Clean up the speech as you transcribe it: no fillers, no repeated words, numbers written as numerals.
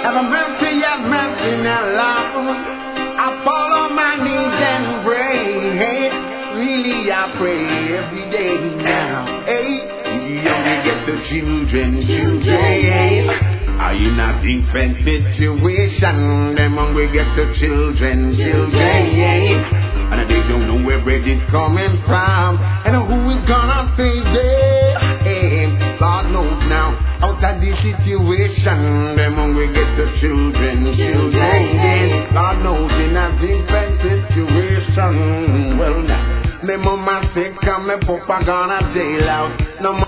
have mercy now, Lord. I fall on my knees and pray. Hey, really I pray every day now. Hey, you only get the children. Are you in a different situation? Them hungry get the children. And they don't know where bread is coming from, and who is gonna feed them. God knows now, out of this situation, them hungry get the children. God knows in a different situation. Well now, me mama say come me papa gonna jail out. No